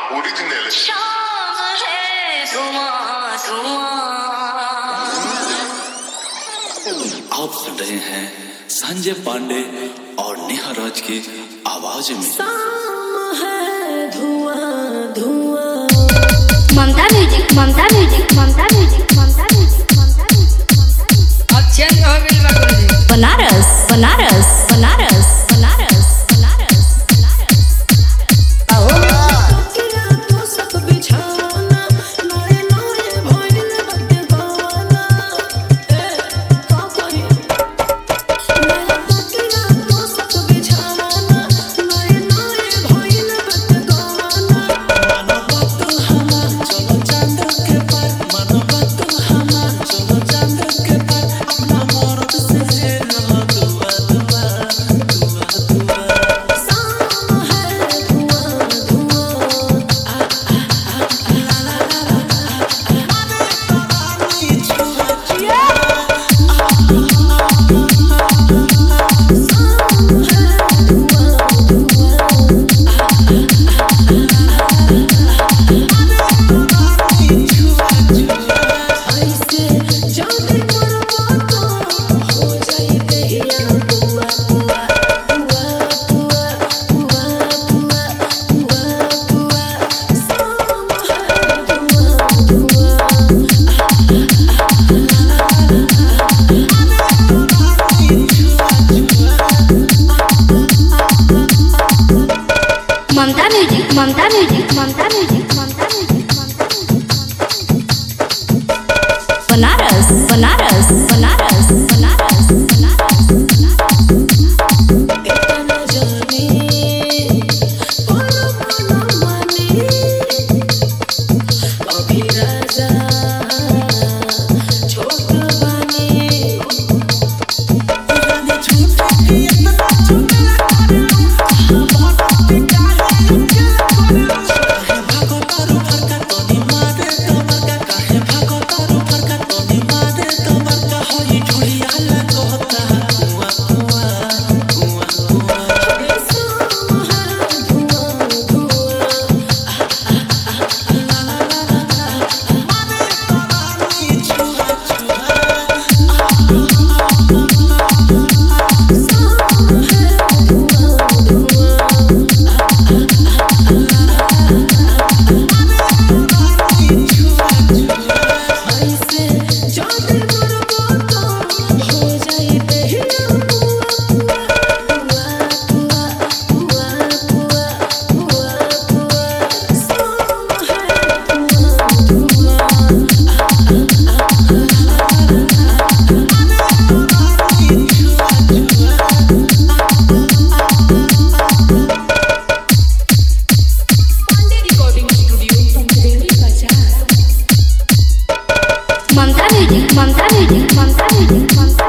Original शाम है धुआं धुआं। आप सुन रहे हैं संजय पांडे और नेहा राज की आवाज में। शाम है धुआं धुआं। Mamta music Mamta music Mamta music Mamta music Mamta music. अब चेंज हो गई बात। Banaras Banaras Banaras Banaras Banaras Banaras. Mamta music Mamta music Mamta music Mamta music Mamta music. Banaras Banaras Banaras Banaras Banaras Mamta music Mamta music Mamta music Mamta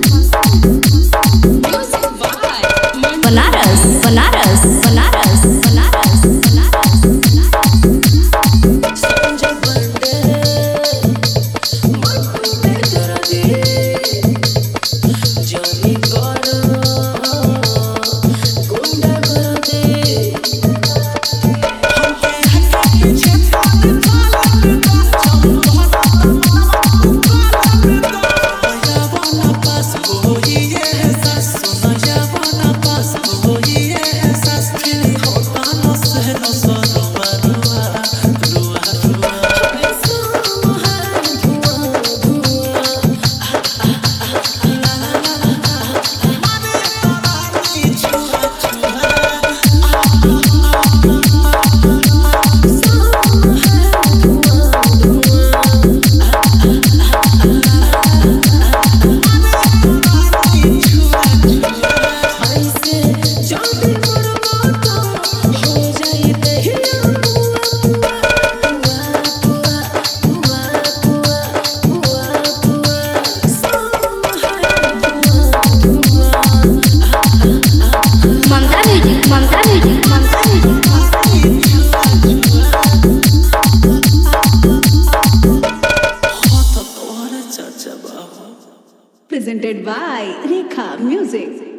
music. Banaras Banaras Banaras Banaras Banaras Presented by Rekha Music.